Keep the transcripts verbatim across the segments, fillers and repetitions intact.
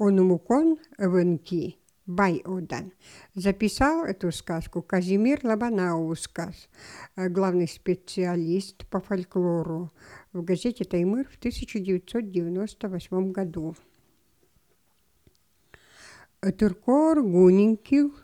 Онумукон Венки, Бай Одан. Записал эту сказку Казимир Лобанаускас, главный специалист по фольклору в газете «Таймыр» в тысяча девятьсот девяносто восьмом году. Туркор гунинкил,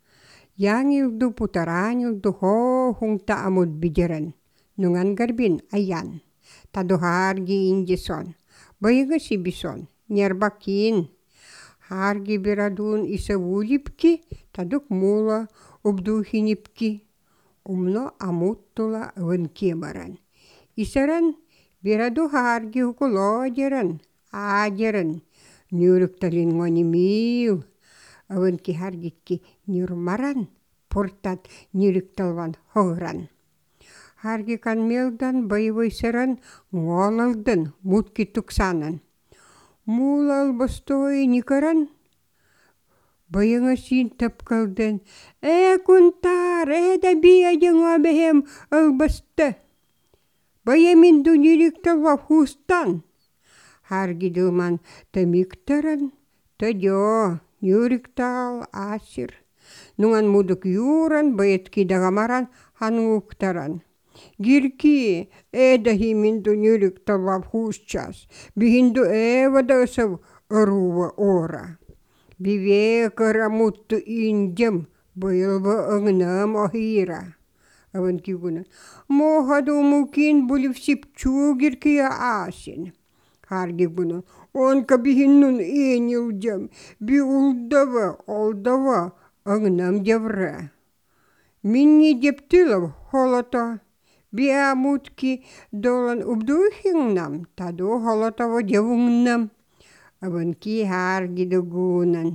яңилду путаранилду хо-хунта амут бидерен, нуңан гарбин аян, тадухарги индисон, байыга сибисон, нербакин, харги бирадун исавулипки, тадук мула, убдухинипки, умно амуттула вынкемаран. Исаран бираду харги хукулодеран, адеран, нюрюкталин гонимил, вынки харгикки нюрмаран, портат нюрюкталван хогран. Харги канмелдан боевой сыран голалдын, мутки туксанан. Мулал бостой никаран, байыңа син тапкалдын, «Э, кунтар, э, да биядың обехем ылбысты, байамин дүнерікталва хустан». Харги дылман тымиктаран, тадё, нюриктал асир. Нуңан мудук юран, байетки дагамаран, хануктаран. Гирки, эда химинду нюрикталва хустчас, бихинду эвада сав ырува ора. Бивекара мутту индем, байылва ыңнам ахира. Аван кигунан, мохаду мукин були всипчу гиркия асин. Харги гунан, онка бихиннун энилдем, би улдава, олдава, ыңнам девра. Минни дептилов холото. Биамутки долан убдухингнам, таду холотово девунгнам. Аванки харги дугунан.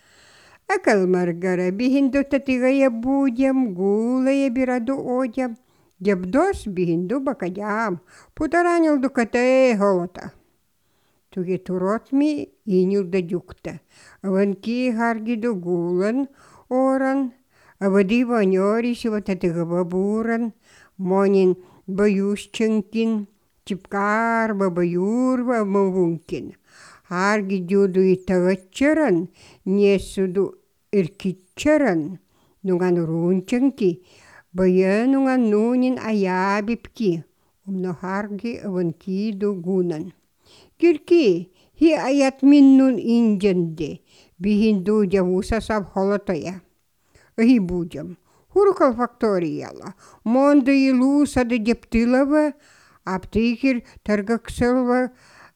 Акал маргара бихинду татигая будем, гулая бираду одям. Дебдос бихинду бакадям, путаранил дукате холота. Туге туротми инил да дюкта. Аванки харги дугулан, оран, авади ваньорисива татигава буран. Монин баюшченкин, чипкар бабаюрва мавункин. Харги дюду и тагачаран, несуду иркичаран. Нуган рунченки, бая нуган нунин аябипки. Умно харги аванки дугунан. Кирки, хи аят миннун индженде, бихинду джавуса саб холотая. Ахи будем. Хурукал факторияла, монда и луса да дептилова, аптекер таргакселва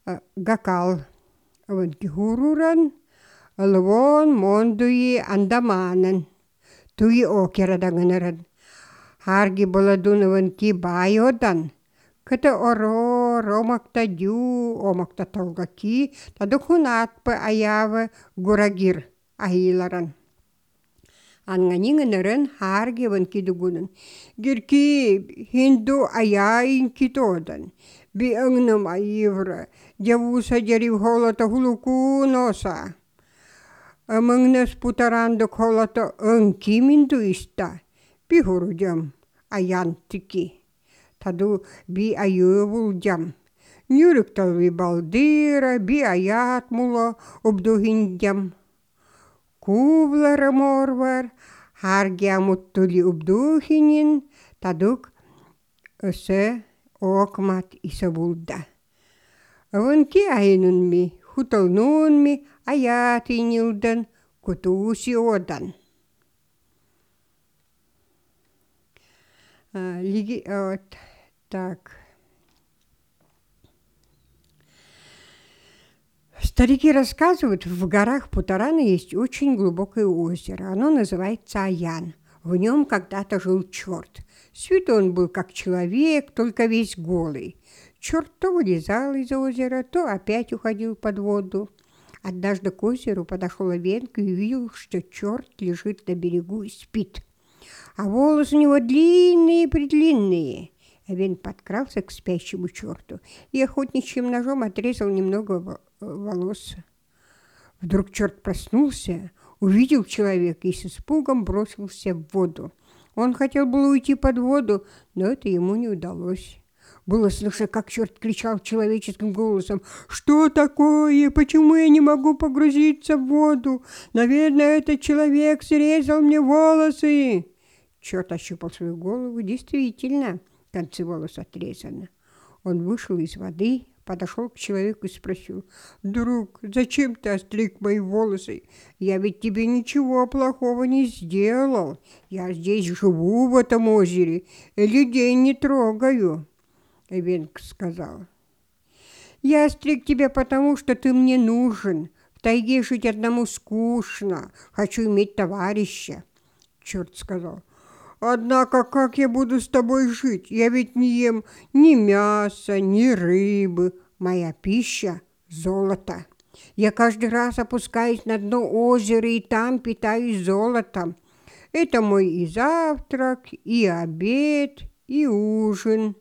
гакал. Ванки хуруран, лвон мондуи андаманан, туи окера дагнаран. Харги боладун ванки байодан, ката оро, ромакта дю, омакта толгаки, тадухунатпа аява гурагир ахиларан. Анганинганаран харги ванки дугунан. Гирки хинду аяин китодан. Би ангнам аивра. Джавуса джарив холота хулуку носа. Амангнас путарандок холота анки минду иста. Би хурудям аянтики. Таду би аювулдям. Нюриктал ви балдира, би аят мула обдухиндям. Кувлара морвар, харги амуттули убдухинин, тадук öse окмат исабулда. Аванки айнунми, хуталнунми, аятинилдан, кутуси одан. Лиги, вот, так. Старики рассказывают, в горах Путарана есть очень глубокое озеро. Оно называется Аян. В нем когда-то жил черт. С виду он был как человек, только весь голый. Черт то вылезал из озера, то опять уходил под воду. Однажды к озеру подошел Овенка и увидел, что черт лежит на берегу и спит. А волосы у него длинные-предлинные. Овен подкрался к спящему черту и охотничьим ножом отрезал немного волос. Вдруг черт проснулся, увидел человека и с испугом бросился в воду. Он хотел было уйти под воду, но это ему не удалось. Было слышно, как черт кричал человеческим голосом: «Что такое? Почему я не могу погрузиться в воду? Наверное, этот человек срезал мне волосы!» Черт ощупал свою голову. Действительно, концы волос отрезаны. Он вышел из воды, подошел к человеку и спросил: «Друг, зачем ты остриг мои волосы? Я ведь тебе ничего плохого не сделал. Я здесь живу, в этом озере, и людей не трогаю». Эвенк сказал: «Я остриг тебя потому, что ты мне нужен. В тайге жить одному скучно. Хочу иметь товарища». Черт сказал: «Однако как я буду с тобой жить? Я ведь не ем ни мяса, ни рыбы. Моя пища – золото. Я каждый раз опускаюсь на дно озера и там питаюсь золотом. Это мой и завтрак, и обед, и ужин».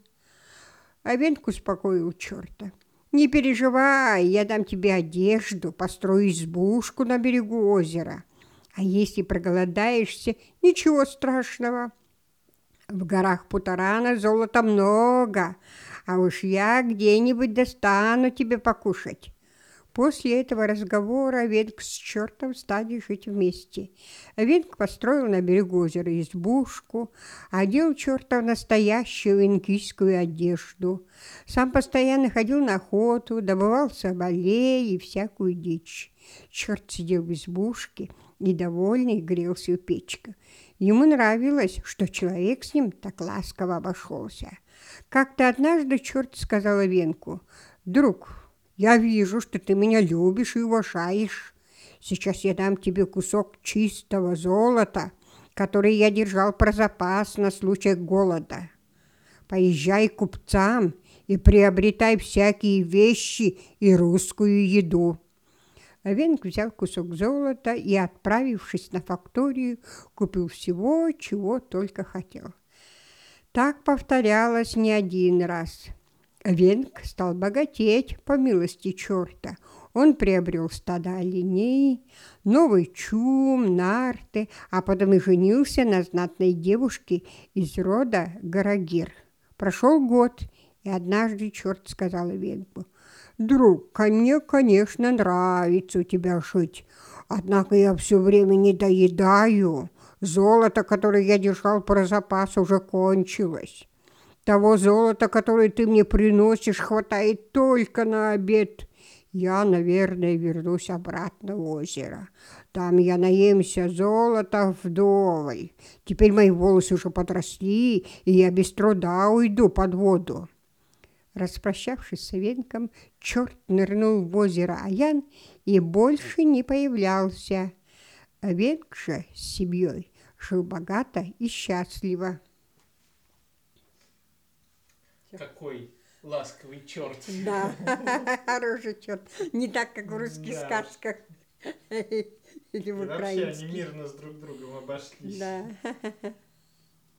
Эвенк успокоил черта: «Не переживай, я дам тебе одежду, построю избушку на берегу озера. А если проголодаешься, ничего страшного. В горах Путарана золота много, а уж я где-нибудь достану тебе покушать». После этого разговора Эвенк с чертом стали жить вместе. Эвенк построил на берегу озера избушку, одел черта в настоящую инкийскую одежду. Сам постоянно ходил на охоту, добывал соболей и всякую дичь. Черт сидел в избушке и, довольный, грелся у печки. Ему нравилось, что человек с ним так ласково обошелся. Как-то однажды черт сказал Эвенку: «Друг, я вижу, что ты меня любишь и уважаешь. Сейчас я дам тебе кусок чистого золота, который я держал про запас на случай голода. Поезжай к купцам и приобретай всякие вещи и русскую еду». Эвенк взял кусок золота и, отправившись на факторию, купил всего, чего только хотел. Так повторялось не один раз. Эвенк стал богатеть по милости черта. Он приобрел стадо оленей, новый чум, нарты, а потом и женился на знатной девушке из рода Гарагир. Прошел год, и однажды черт сказал Эвенку: «Друг, ко мне, конечно, нравится у тебя жить, однако я все время не доедаю. Золото, которое я держал про запас, уже кончилось. Того золота, которое ты мне приносишь, хватает только на обед. Я, наверное, вернусь обратно в озеро. Там я наемся золота вдоволь. Теперь мои волосы уже подросли, и я без труда уйду под воду». Распрощавшись с Эвенком, черт нырнул в озеро Аян и больше не появлялся. Эвенк же с семьей жил богато и счастливо. Какой ласковый черт. Да, хороший черт. Не так, как в русских Да. сказках или в И вообще они украинских. мирно с друг другом обошлись. Да.